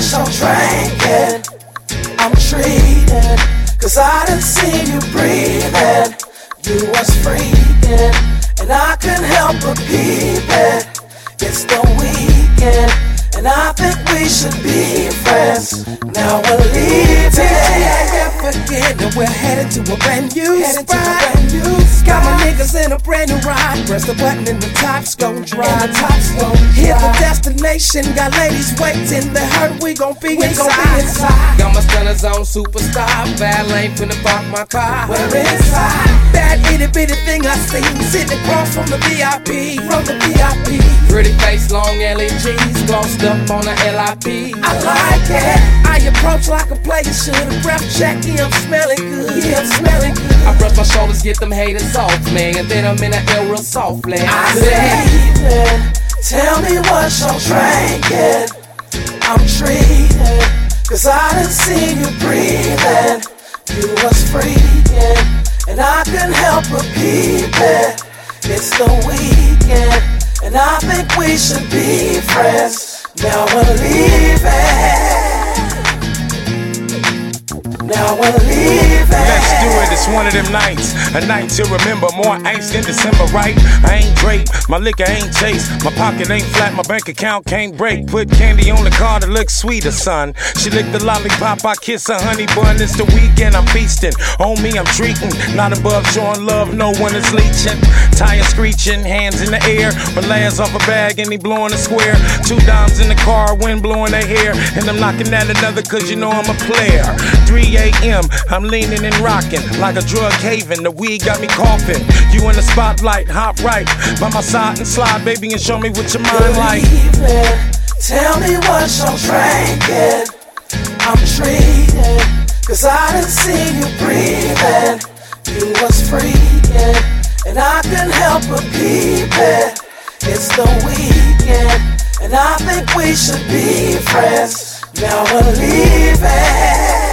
what's your drinking? I'm treating, cause I done seen you breathing. You was freaking, and I couldn't help but peep it. It's the weekend, and I think we should be friends. Now we're leaving. Forgetting we're headed to a brand new spot. Got my niggas in a brand new ride. Press the button and the top's gon' drive. Hit the destination, got ladies waiting. They heard we gon' be inside. Got my stunners on superstar. Valet finna park my car. We're inside. That itty bitty thing I seen sitting across from the VIP. Pretty face, long LEGs, glossed up on the LIP. I like it. I approach like a player should. A breath check, yeah, I'm smelling good. I brush my shoulders, get them haters off, man. And then I'm in the air real softly. I said, tell me what you're drinking. I'm treating, cause I done seen you breathing. You was freaking, and I couldn't help but peep it. It's the weekend, and I think we should be friends. Now we're leaving. Let's do it, it's one of them nights. A night to remember, more ice than December, right? I ain't great, my liquor ain't chase. My pocket ain't flat, my bank account can't break. Put candy on the car to look sweeter, son. She licked the lollipop, I kiss a honey bun. It's the weekend, I'm feasting. On me, I'm treating. Not above showing love, no one is leeching. Tire screeching, hands in the air. Relays off a bag and he blowing a square. 2 dimes in the car, wind blowing their hair. And I'm knocking at another cause you know I'm a player. 3 a.m., I'm leaning and rocking like a drug haven. The weed got me coughing. You in the spotlight, hop right by my side and slide, baby, and show me what your mind like. Tell me what you're drinking. I'm treating, cause I done seen you breathing. You was freaking, and I couldn't help but peep it. It's the weekend, and I think we should be friends. Now we're leaving.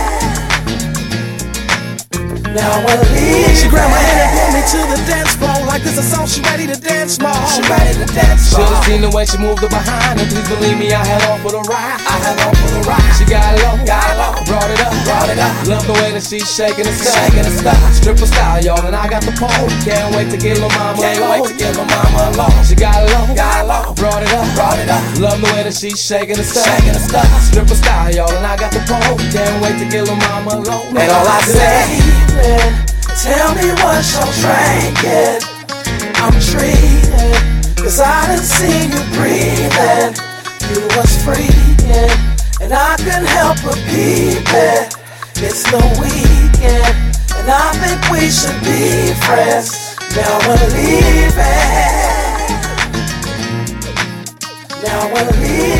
She grabbed my hand and pulled me to the dance floor. Like this a song, she ready to dance more. Should've seen the way she moved her behind. And please believe me, I had on for the ride. She got low, brought it up. Love the way that she's shaking the stuff. Stripper style, y'all, and I got the pole. Can't wait to get lil' mama alone. She got low, brought it up. Love the way that she's shaking the stuff. Stripper style, y'all, and I got the pole. Can't wait to get lil' mama alone. And all I say, tell me what you're drinking. I'm treating, cause I done seen you breathing. You was freaking, and I couldn't help but peep it. It's the weekend, and I think we should be friends. Now we're leaving.